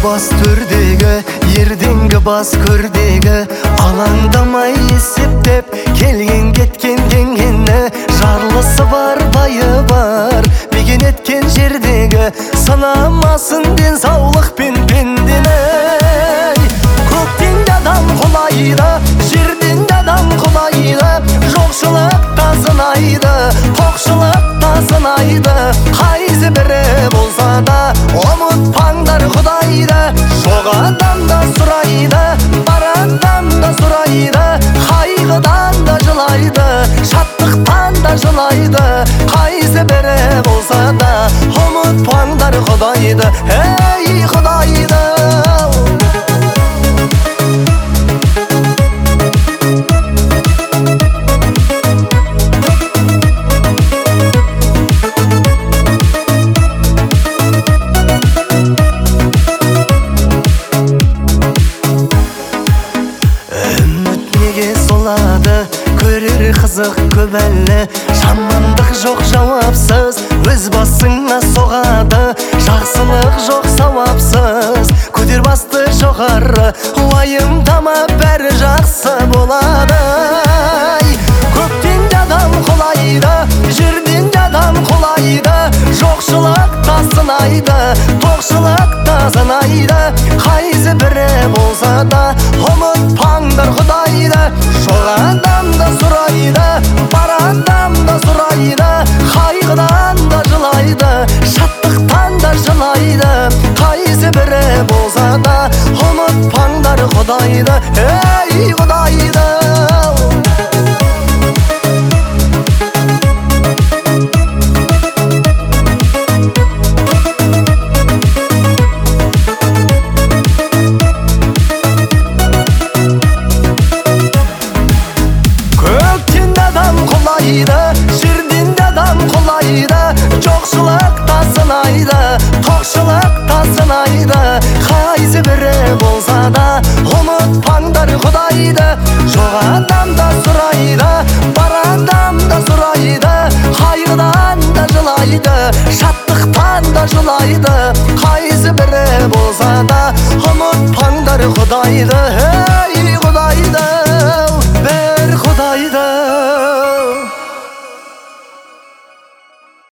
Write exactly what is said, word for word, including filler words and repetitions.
бас төрдегі, ерденгі бас көрдегі, алаңдамай есептеп келген кеткен деңгені, жарлысы бар байы бар беген еткен жердегі, санамасын денсаулық пен пендені. Көктен де адам құлайды, жерден де адам құлайды, жоқшылық та сынайды, тоқшылық та сынайды. Қайсы бірі болса да ұмытпаңдар Құдайды. Жоқ адам да сұрайды, бар адам да сұрайды, қайғыдан да жылайды, шаттықтан да жылайды. Қайсы бірі болса да ұмытпаңдар Құдайды, ей Құдайды. Көрер қызық көп әлі, жамандық жоқ жауапсыз, өз басыңа соғады. Жақсылық жоқ сауапсыз, көтер басты жоғары, уайымдама бәрі жақсы болады. Көктен де адам құлайды, жерден де адам құлайды, жоқшылық та сынайды, тоқшылық та сынайды. Қайсы бірі болса да ұмытпаңдар Құдайды. Жоқ адам да сұрайды, бар адам да сұрайды, қайғыдан да жылайды, шаттықтан да жылайды. Қайсы бірі болса да ұмытпаңдар Құдайды, ей Құдайды. Жерден де адам құлайды, жоқшылық та сынайды, тоқшылық та сынайды. Қайсы бірі болса да ұмытпаңдар Құдайды. Жоқ адам да сұрайды, бар адам да сұрайды, қайғыдан да жылайды, шаттықтан да жылайды. Қайсы бірі болса да ұмытпаңдар Құдайды.